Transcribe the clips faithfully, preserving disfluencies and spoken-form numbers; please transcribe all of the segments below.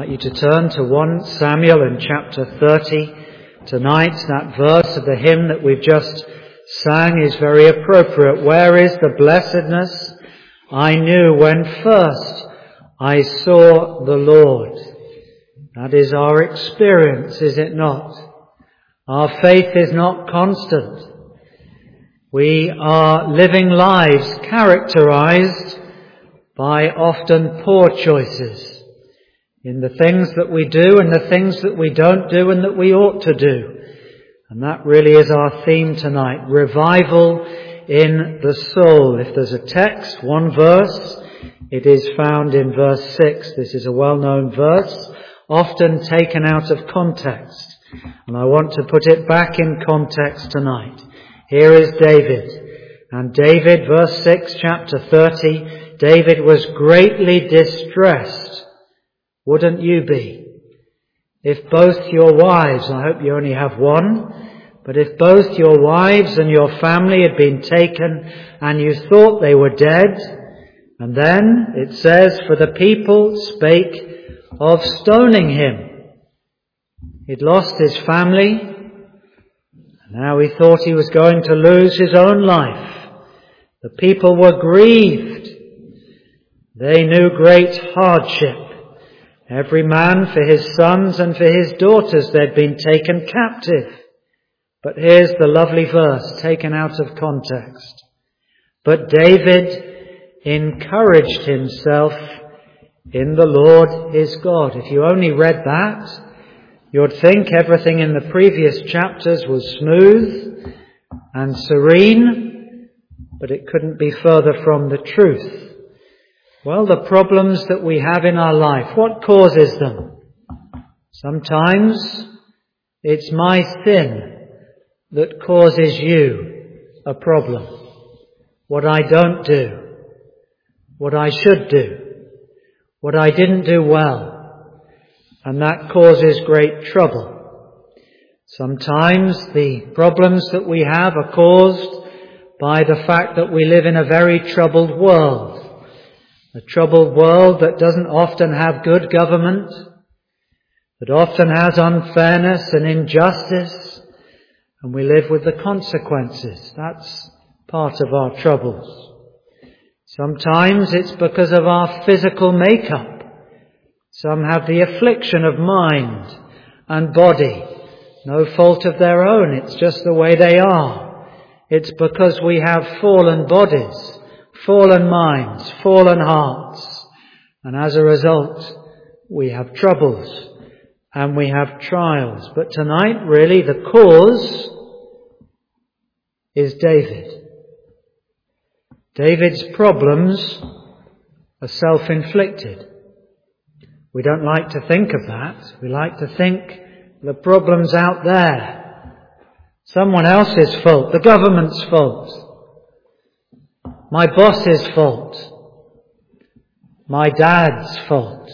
you to turn to First Samuel in chapter thirty tonight. That verse of the hymn that we've just sang is very appropriate. Where is the blessedness I knew when first I saw the Lord? That is our experience, is it not? Our faith is not constant. We are living lives characterized by often poor choices in the things that we do and the things that we don't do and that we ought to do. And that really is our theme tonight. Revival in the soul. If there's a text, one verse, it is found in verse six. This is a well-known verse, often taken out of context. And I want to put it back in context tonight. Here is David. And David, verse six, chapter thirty, David was greatly distressed. Wouldn't you be? If both your wives, I hope you only have one, but if both your wives and your family had been taken and you thought they were dead, and then it says, for the people spake of stoning him. He'd lost his family, and now he thought he was going to lose his own life. The people were grieved. They knew great hardship. Every man for his sons and for his daughters they'd been taken captive. But here's the lovely verse taken out of context. But David encouraged himself in the Lord his God. If you only read that, you'd think everything in the previous chapters was smooth and serene, but it couldn't be further from the truth. Well, the problems that we have in our life, what causes them? Sometimes it's my sin that causes you a problem. What I don't do, what I should do, what I didn't do well, and that causes great trouble. Sometimes the problems that we have are caused by the fact that we live in a very troubled world. A troubled world that doesn't often have good government, that often has unfairness and injustice, and we live with the consequences. That's part of our troubles. Sometimes it's because of our physical makeup. Some have the affliction of mind and body. No fault of their own, it's just the way they are. It's because we have fallen bodies, fallen minds, fallen hearts, and as a result we have troubles and we have trials. But tonight really the cause is David. David's problems are self-inflicted. We don't like to think of that. We like to think the problem's out there. Someone else's fault, the government's fault. My boss's fault. My dad's fault.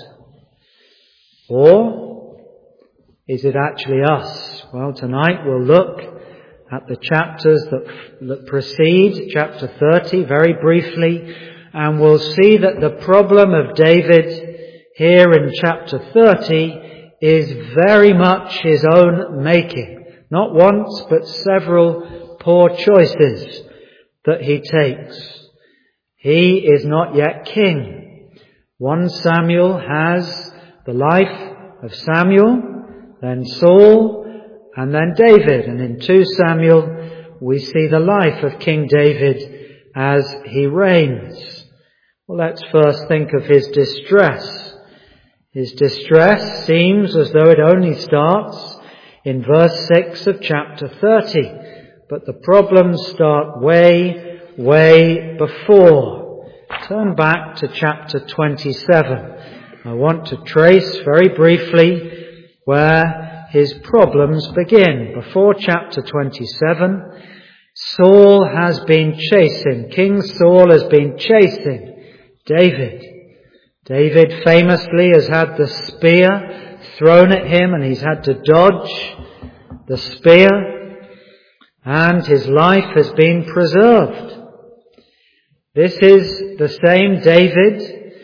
Or is it actually us? Well, tonight we'll look at the chapters that, that precede chapter thirty very briefly, and we'll see that the problem of David here in chapter thirty is very much his own making. Not once, but several poor choices that he takes. He is not yet king. First Samuel has the life of Samuel, then Saul, and then David. And in Second Samuel we see the life of King David as he reigns. Well, let's first think of his distress. His distress seems as though it only starts in verse six of chapter thirty. But the problems start way, way before. Turn back to chapter twenty-seven. I want to trace very briefly where his problems begin. Before chapter twenty-seven, Saul has been chasing, King Saul has been chasing David. David famously has had the spear thrown at him and he's had to dodge the spear, and his life has been preserved. This is the same David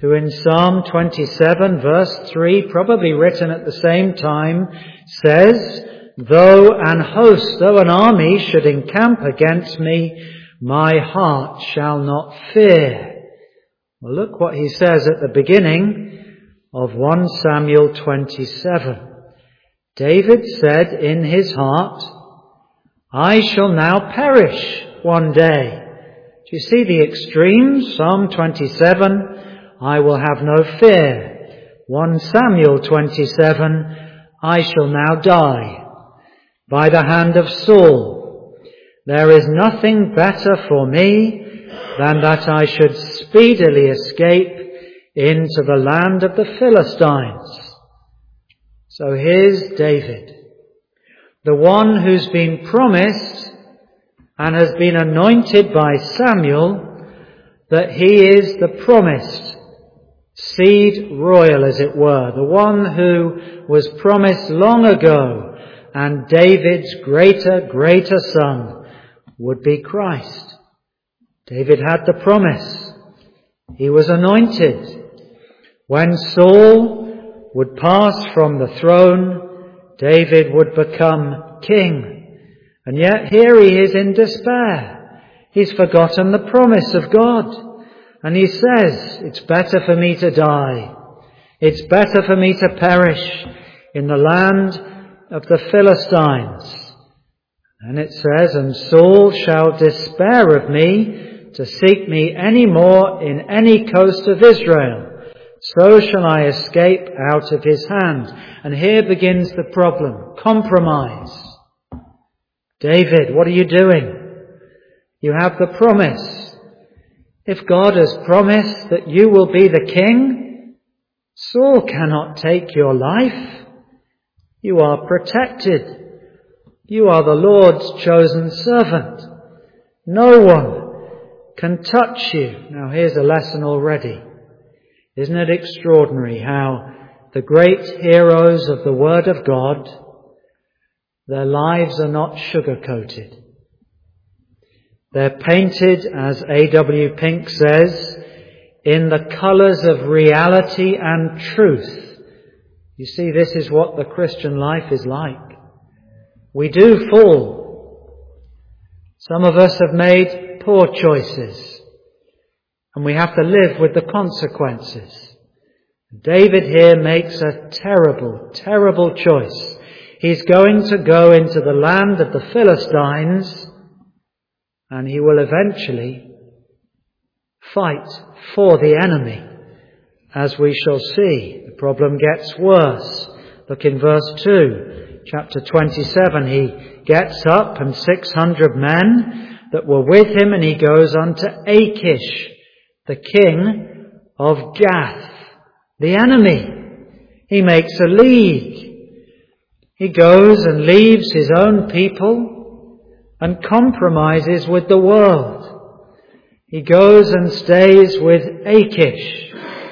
who in Psalm twenty-seven verse three, probably written at the same time, says, "Though an host, though an army should encamp against me, my heart shall not fear." Well, look what he says at the beginning of First Samuel twenty-seven. David said in his heart, "I shall now perish one day." Do you see the extremes? Psalm twenty-seven, "I will have no fear." First Samuel twenty-seven, "I shall now die by the hand of Saul. There is nothing better for me than that I should speedily escape into the land of the Philistines." So here's David, the one who's been promised and has been anointed by Samuel that he is the promised seed royal, as it were, the one who was promised long ago, and David's greater, greater son would be Christ. David had the promise. He was anointed. When Saul would pass from the throne, David would become king. And yet here he is in despair. He's forgotten the promise of God. And he says, "It's better for me to die. It's better for me to perish in the land of the Philistines." And it says, "And Saul shall despair of me to seek me any more in any coast of Israel. So shall I escape out of his hand." And here begins the problem. Compromise. David, what are you doing? You have the promise. If God has promised that you will be the king, Saul cannot take your life. You are protected. You are the Lord's chosen servant. No one can touch you. Now here's a lesson already. Isn't it extraordinary how the great heroes of the Word of God, their lives are not sugar-coated. They're painted, as A W Pink says, in the colours of reality and truth. You see, this is what the Christian life is like. We do fall. Some of us have made poor choices, and we have to live with the consequences. David here makes a terrible, terrible choice. He's going to go into the land of the Philistines, and he will eventually fight for the enemy, as we shall see. The problem gets worse. Look in verse two, chapter twenty-seven. He gets up, and six hundred men that were with him, and he goes unto Achish, the king of Gath, the enemy. He makes a league. He goes and leaves his own people and compromises with the world. He goes and stays with Achish.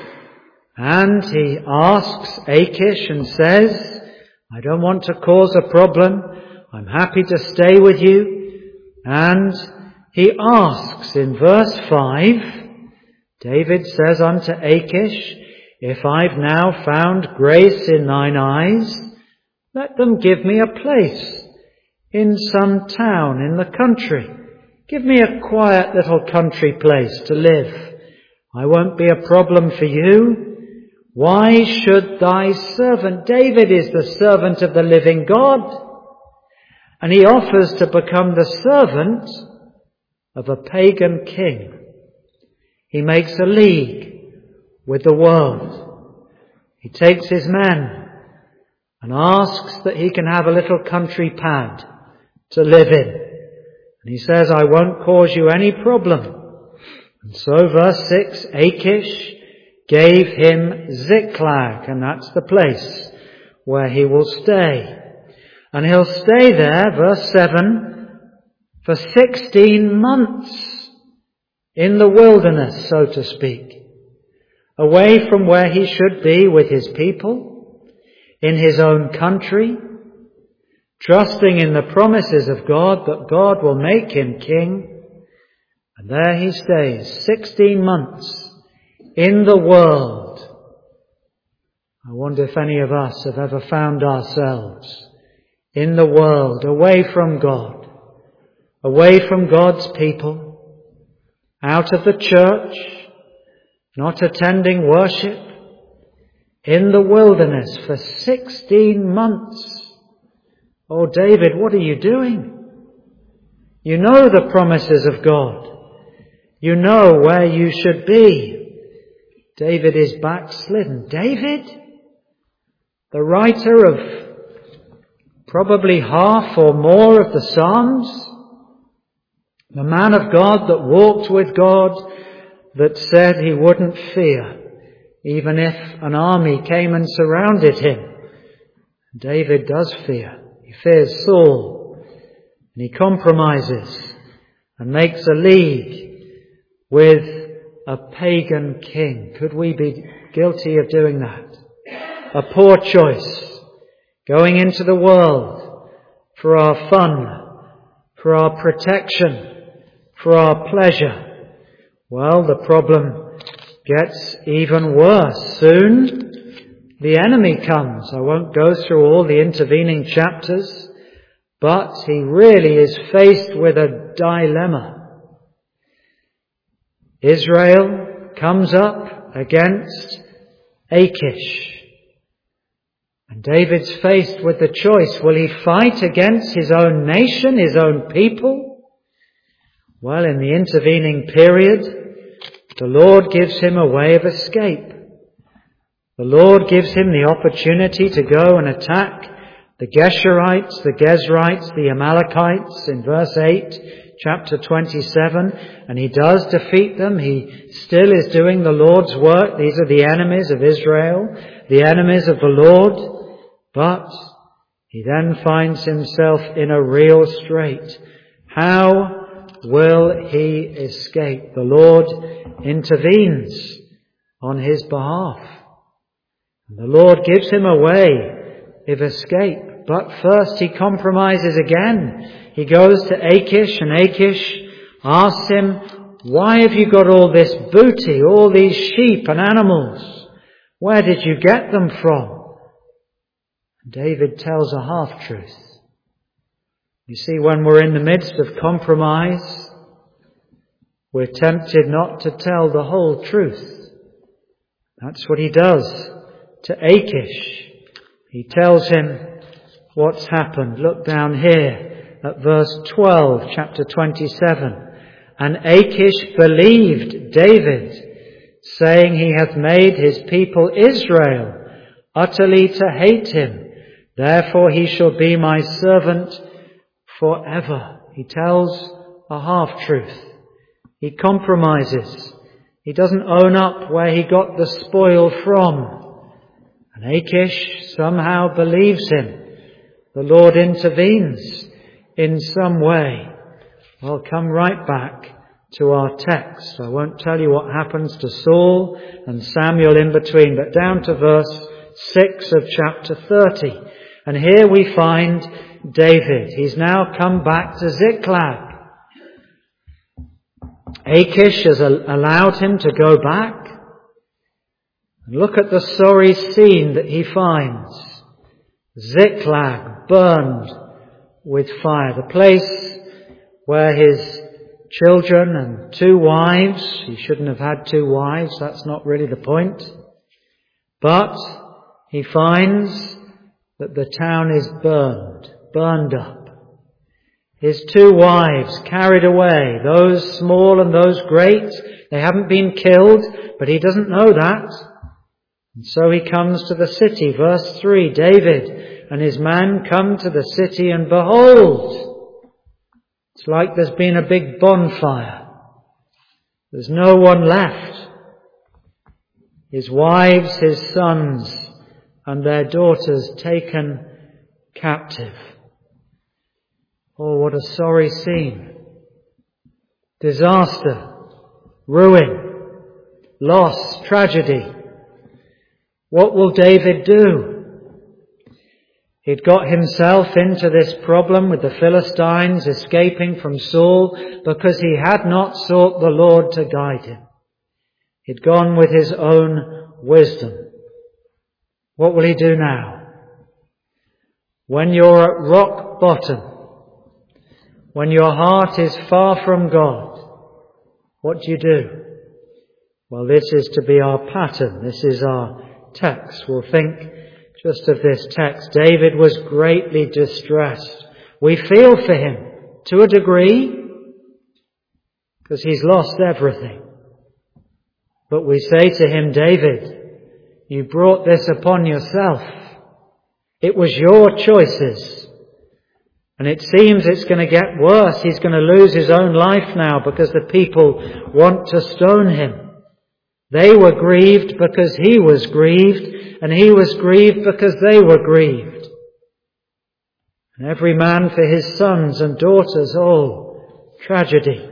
And he asks Achish and says, "I don't want to cause a problem. I'm happy to stay with you." And he asks in verse five, David says unto Achish, "If I've now found grace in thine eyes, let them give me a place in some town in the country. Give me a quiet little country place to live. I won't be a problem for you. Why should thy servant," David is the servant of the living God, and he offers to become the servant of a pagan king. He makes a league with the world. He takes his men and asks that he can have a little country pad to live in. And he says, "I won't cause you any problem." And so verse six, Achish gave him Ziklag, and that's the place where he will stay. And he'll stay there, verse seven, for sixteen months in the wilderness, so to speak, away from where he should be with his people, in his own country, trusting in the promises of God that God will make him king. And there he stays, sixteen months in the world. I wonder if any of us have ever found ourselves in the world, away from God, away from God's people, out of the church, not attending worship, in the wilderness for sixteen months. Oh, David, what are you doing? You know the promises of God. You know where you should be. David is backslidden. David, the writer of probably half or more of the Psalms, the man of God that walked with God, that said he wouldn't fear even if an army came and surrounded him. David does fear. He fears Saul, and he compromises and makes a league with a pagan king. Could we be guilty of doing that? A poor choice. Going into the world for our fun, for our protection, for our pleasure. Well, the problem gets even worse. Soon the enemy comes. I won't go through all the intervening chapters, but he really is faced with a dilemma. Israel comes up against Achish. And David's faced with the choice. Will he fight against his own nation, his own people? Well, in the intervening period, the Lord gives him a way of escape. The Lord gives him the opportunity to go and attack the Geshurites, the Gezrites, the Amalekites in verse eight, chapter twenty-seven. And he does defeat them. He still is doing the Lord's work. These are the enemies of Israel, the enemies of the Lord. But he then finds himself in a real strait. How will he escape? The Lord intervenes on his behalf. And the Lord gives him a way of escape. But first he compromises again. He goes to Achish, and Achish asks him, why have you got all this booty, all these sheep and animals? Where did you get them from? David tells a half-truth. You see, when we're in the midst of compromise, we're tempted not to tell the whole truth. That's what he does to Achish. He tells him what's happened. Look down here at verse twelve, chapter twenty-seven. And Achish believed David, saying, he hath made his people Israel utterly to hate him. Therefore he shall be my servant forever. He tells a half-truth. He compromises. He doesn't own up where he got the spoil from. And Achish somehow believes him. The Lord intervenes in some way. Well, come right back to our text. I won't tell you what happens to Saul and Samuel in between, but down to verse six of chapter thirty. And here we find David. He's now come back to Ziklag. Achish has allowed him to go back. And look at the sorry scene that he finds. Ziklag burned with fire. The place where his children and two wives, he shouldn't have had two wives, that's not really the point. But he finds that the town is burned, burned up. His two wives carried away, those small and those great. They haven't been killed, but he doesn't know that. And so he comes to the city. Verse three, David and his man come to the city, and behold, it's like there's been a big bonfire. There's no one left. His wives, his sons, and their daughters taken captive. Oh, what a sorry scene. Disaster, ruin, loss, tragedy. What will David do? He'd got himself into this problem with the Philistines, escaping from Saul, because he had not sought the Lord to guide him. He'd gone with his own wisdom. What will he do now? When you're at rock bottom, when your heart is far from God, what do you do? Well, this is to be our pattern. This is our text. We'll think just of this text. David was greatly distressed. We feel for him to a degree because he's lost everything. But we say to him, David, you brought this upon yourself. It was your choices. And it seems it's going to get worse. He's going to lose his own life now because the people want to stone him. They were grieved because he was grieved, and he was grieved because they were grieved. And every man for his sons and daughters, oh, tragedy.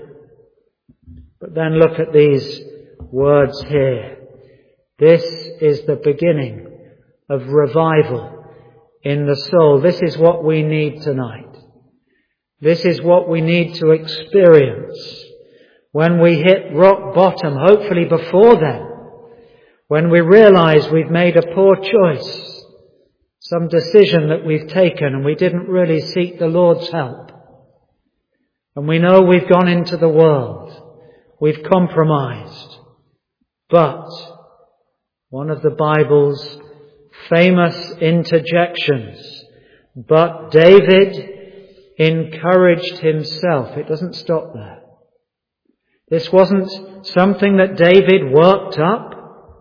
But then look at these words here. This is the beginning of revival in the soul. This is what we need tonight. This is what we need to experience when we hit rock bottom, hopefully before then, when we realize we've made a poor choice, some decision that we've taken and we didn't really seek the Lord's help. And we know we've gone into the world, we've compromised. But one of the Bible's famous interjections, but David encouraged himself. It doesn't stop there. This wasn't something that David worked up.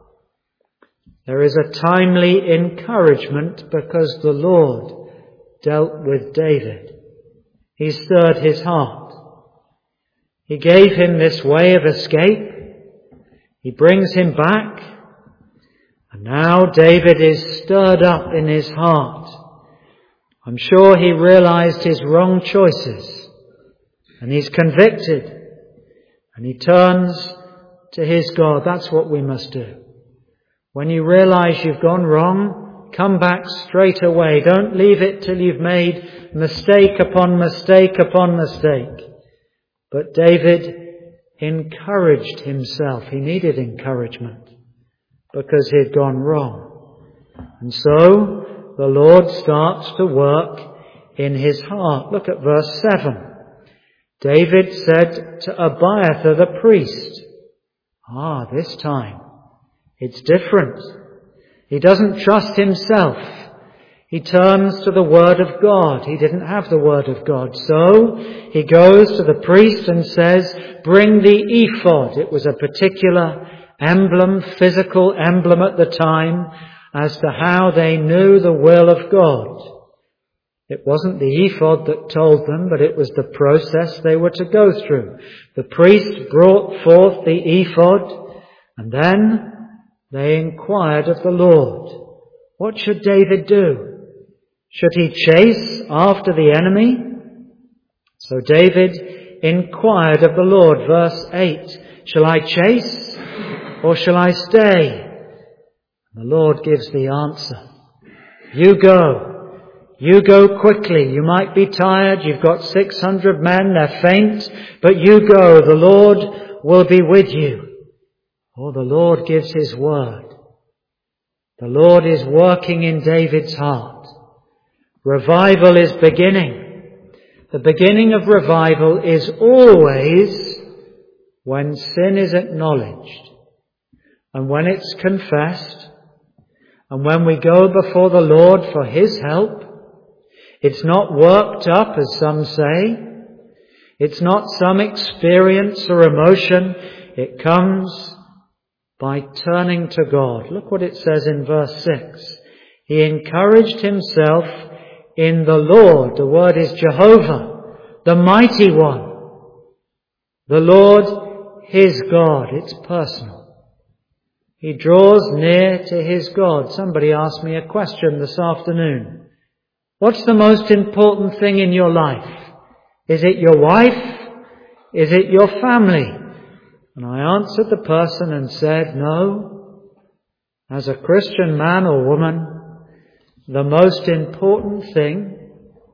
There is a timely encouragement because the Lord dealt with David. He stirred his heart. He gave him this way of escape. He brings him back. And now David is stirred up in his heart. I'm sure he realized his wrong choices. And he's convicted. And he turns to his God. That's what we must do. When you realize you've gone wrong, come back straight away. Don't leave it till you've made mistake upon mistake upon mistake. But David encouraged himself. He needed encouragement because he had gone wrong. And so the Lord starts to work in his heart. Look at verse seven. David said to Abiathar the priest, ah, this time it's different. He doesn't trust himself. He turns to the Word of God. He didn't have the Word of God. So he goes to the priest and says, bring the ephod. It was a particular emblem, physical emblem at the time, as to how they knew the will of God. It wasn't the ephod that told them, but it was the process they were to go through. The priest brought forth the ephod, and then they inquired of the Lord. What should David do? Should he chase after the enemy? So David inquired of the Lord, verse eight, shall I chase or shall I stay? And the Lord gives the answer. You go. You go quickly. You might be tired. You've got six hundred men. They're faint. But you go. The Lord will be with you. Oh, the Lord gives his word. The Lord is working in David's heart. Revival is beginning. The beginning of revival is always when sin is acknowledged and when it's confessed and when we go before the Lord for his help. It's not worked up, as some say. It's not some experience or emotion. It comes by turning to God. Look what it says in verse six. He encouraged himself in the Lord. The word is Jehovah, the mighty one. The Lord, his God. It's personal. He draws near to his God. Somebody asked me a question this afternoon. What's the most important thing in your life? Is it your wife? Is it your family? And I answered the person and said, no. As a Christian man or woman, the most important thing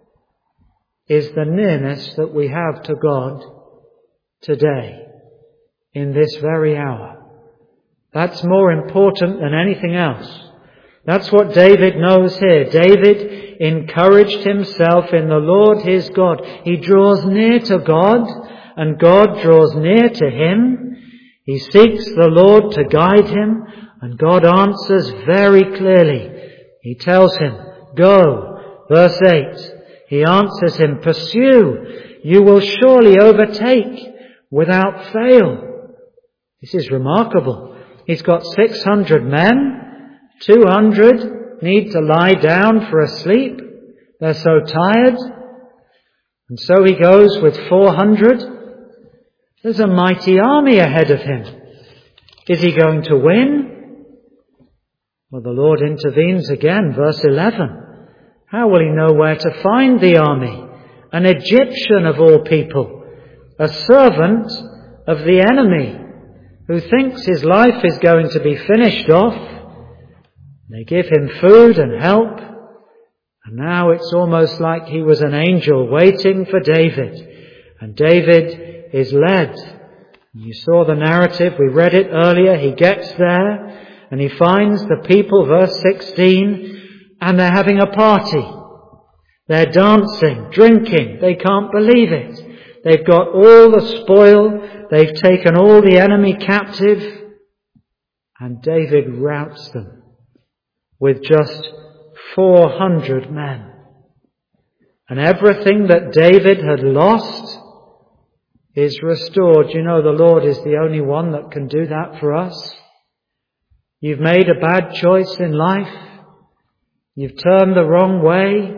is the nearness that we have to God today, in this very hour. That's more important than anything else. That's what David knows here. David encouraged himself in the Lord his God. He draws near to God, and God draws near to him. He seeks the Lord to guide him, and God answers very clearly. He tells him, go. Verse eight. He answers him, pursue. You will surely overtake without fail. This is remarkable. He's got six hundred men. two hundred need to lie down for a sleep. They're so tired. And so he goes with four hundred. There's a mighty army ahead of him. Is he going to win? Well, the Lord intervenes again, verse eleven. How will he know where to find the army? An Egyptian of all people, a servant of the enemy, who thinks his life is going to be finished off. They give him food and help, and now it's almost like he was an angel waiting for David, and David is led. You saw the narrative, we read it earlier. He gets there and he finds the people, verse sixteen, and they're having a party. They're dancing, drinking. They can't believe it. They've got all the spoil. They've taken all the enemy captive. And David routs them with just four hundred men. And everything that David had lost is restored. You know, the Lord is the only one that can do that for us. You've made a bad choice in life. You've turned the wrong way.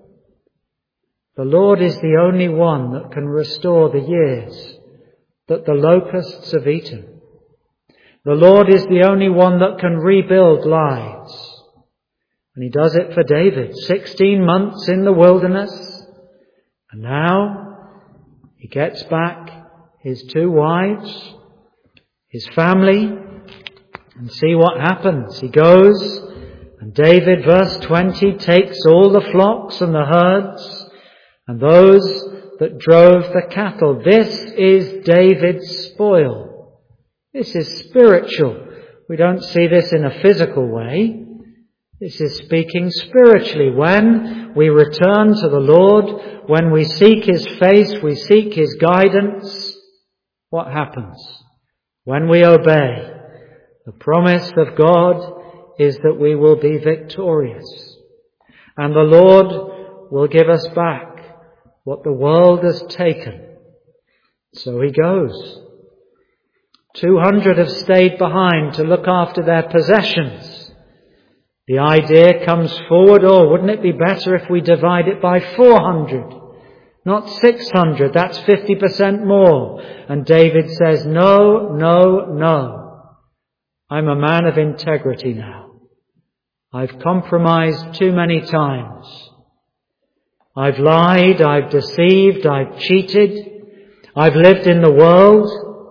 The Lord is the only one that can restore the years that the locusts have eaten. The Lord is the only one that can rebuild lives. And he does it for David. Sixteen months in the wilderness. And now he gets back his two wives, his family, and see what happens. He goes, and David, verse twenty, takes all the flocks and the herds and those that drove the cattle. This is David's spoil. This is spiritual. We don't see this in a physical way. This is speaking spiritually. When we return to the Lord, when we seek His face, we seek His guidance, what happens? When we obey, the promise of God is that we will be victorious. And the Lord will give us back what the world has taken. So he goes. Two hundred have stayed behind to look after their possessions. The idea comes forward, oh, wouldn't it be better if we divide it by four hundred? Not six hundred, that's fifty percent more. And David says, no, no, no. I'm a man of integrity now. I've compromised too many times. I've lied, I've deceived, I've cheated. I've lived in the world.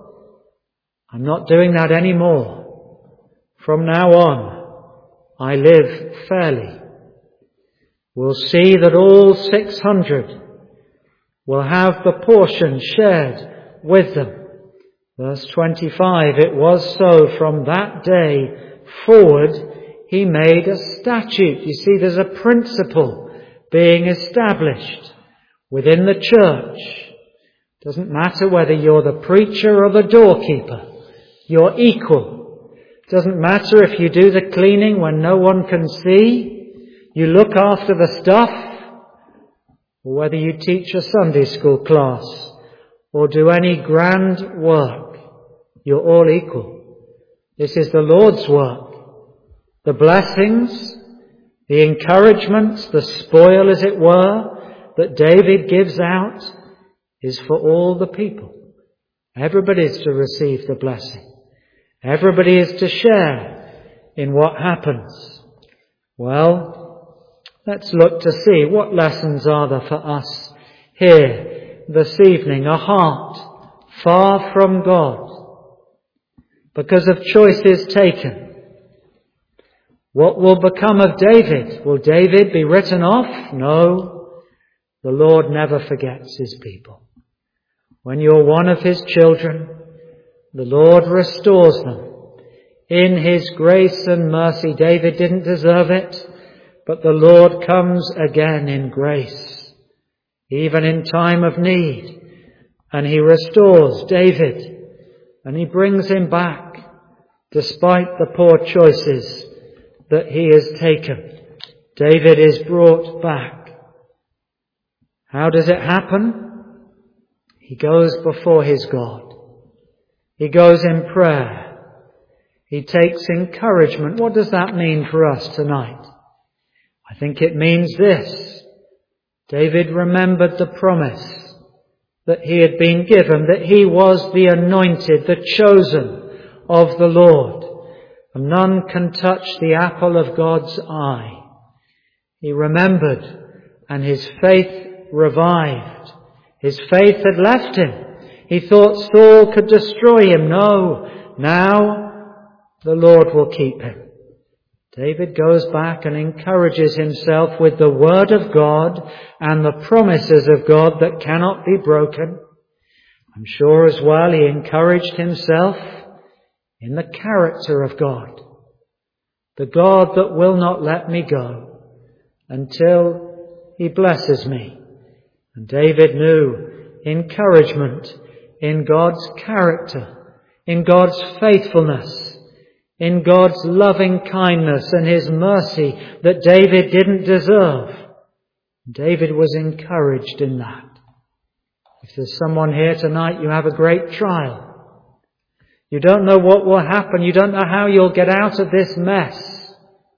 I'm not doing that anymore. From now on, I live fairly. We'll see that all six hundred will have the portion shared with them. Verse twenty-five, it was so from that day forward he made a statute. You see, there's a principle being established within the church. Doesn't matter whether you're the preacher or the doorkeeper. You're equal. Doesn't matter if you do the cleaning when no one can see. You look after the stuff. Or whether you teach a Sunday school class or do any grand work. You're all equal. This is the Lord's work. The blessings, the encouragements, the spoil, as it were, that David gives out is for all the people. Everybody is to receive the blessing. Everybody is to share in what happens. Well, let's look to see what lessons are there for us here this evening. A heart far from God because of choices taken. What will become of David? Will David be written off? No. The Lord never forgets His people. When you're one of His children, the Lord restores them in His grace and mercy. David didn't deserve it, but the Lord comes again in grace, even in time of need, and He restores David, and He brings him back, despite the poor choices that he has taken. David is brought back. How does it happen? He goes before his God. He goes in prayer. He takes encouragement. What does that mean for us tonight? I think it means this. David remembered the promise that he had been given, that he was the anointed, the chosen of the Lord, and none can touch the apple of God's eye. He remembered, and his faith revived. His faith had left him. He thought Saul could destroy him. No, now the Lord will keep him. David goes back and encourages himself with the word of God and the promises of God that cannot be broken. I'm sure as well he encouraged himself in the character of God, the God that will not let me go until He blesses me. And David knew encouragement in God's character, in God's faithfulness, in God's loving kindness and His mercy that David didn't deserve. David was encouraged in that. If there's someone here tonight, you have a great trial. You don't know what will happen. You don't know how you'll get out of this mess.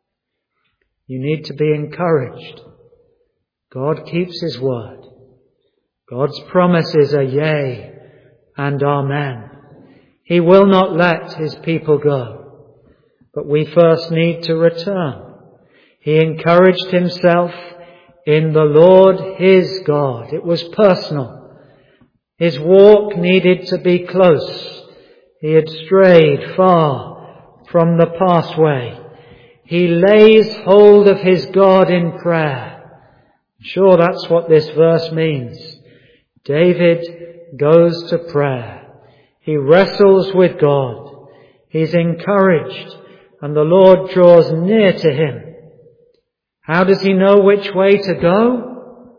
You need to be encouraged. God keeps His word. God's promises are yea and amen. He will not let His people go. But we first need to return. He encouraged himself in the Lord his God. It was personal. His walk needed to be close. He had strayed far from the pathway. He lays hold of his God in prayer. I'm sure that's what this verse means. David goes to prayer. He wrestles with God. He's encouraged. And the Lord draws near to him. How does he know which way to go?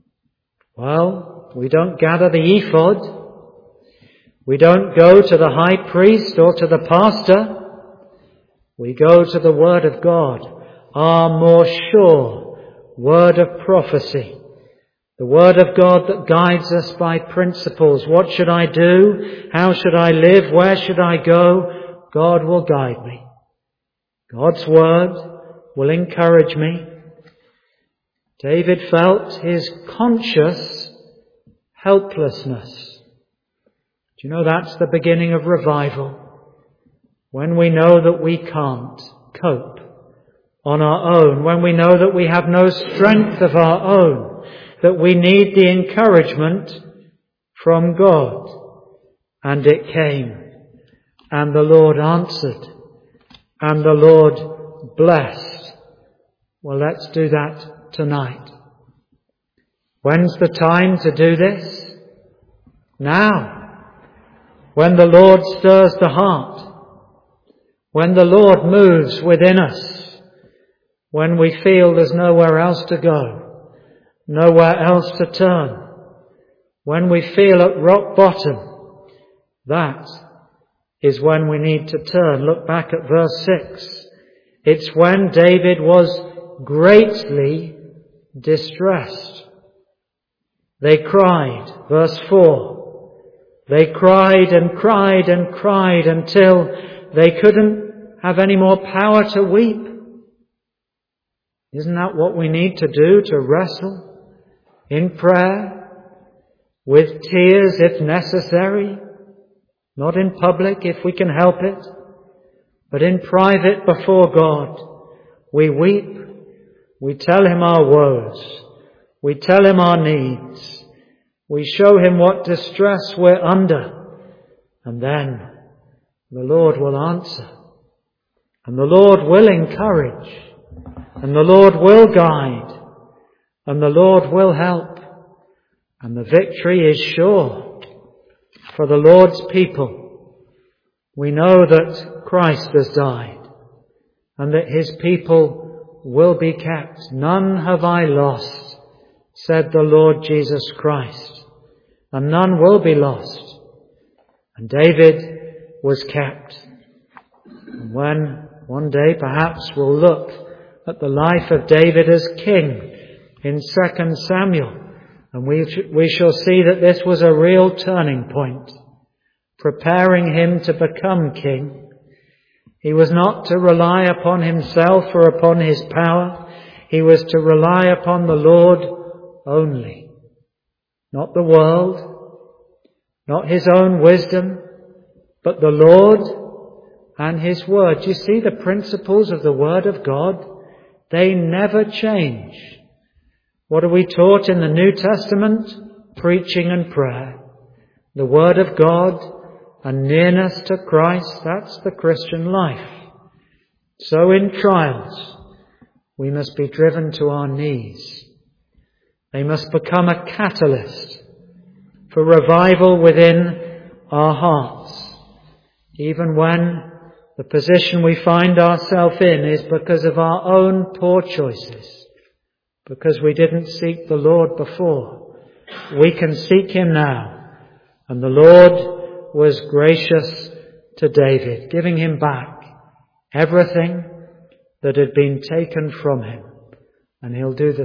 Well, we don't gather the ephod. We don't go to the high priest or to the pastor. We go to the Word of God, our more sure word of prophecy. The Word of God that guides us by principles. What should I do? How should I live? Where should I go? God will guide me. God's word will encourage me. David felt his conscious helplessness. Do you know that's the beginning of revival? When we know that we can't cope on our own, when we know that we have no strength of our own, that we need the encouragement from God. And it came, and the Lord answered. And the Lord blessed. Well, let's do that tonight. When's the time to do this? Now. When the Lord stirs the heart. When the Lord moves within us. When we feel there's nowhere else to go. Nowhere else to turn. When we feel at rock bottom. That is when we need to turn. Look back at verse six. It's when David was greatly distressed. They cried, verse four. They cried and cried and cried until they couldn't have any more power to weep. Isn't that what we need to do, to wrestle in prayer, with tears if necessary? Not in public if we can help it, but in private before God. We weep. We tell Him our woes. We tell Him our needs. We show Him what distress we're under. And then the Lord will answer. And the Lord will encourage. And the Lord will guide. And the Lord will help. And the victory is sure for the Lord's people. We know that Christ has died and that his people will be kept. None have I lost, said the Lord Jesus Christ, and none will be lost. And David was kept. And when one day perhaps we'll look at the life of David as king in Second Samuel, and we, we shall see that this was a real turning point, preparing him to become king. He was not to rely upon himself or upon his power. He was to rely upon the Lord only. Not the world, not his own wisdom, but the Lord and his word. You see, the principles of the word of God, they never change. What are we taught in the New Testament? Preaching and prayer. The word of God and nearness to Christ, that's the Christian life. So in trials, we must be driven to our knees. They must become a catalyst for revival within our hearts, even when the position we find ourselves in is because of our own poor choices, because we didn't seek the Lord before. We can seek him now. And the Lord was gracious to David, giving him back everything that had been taken from him. And he'll do the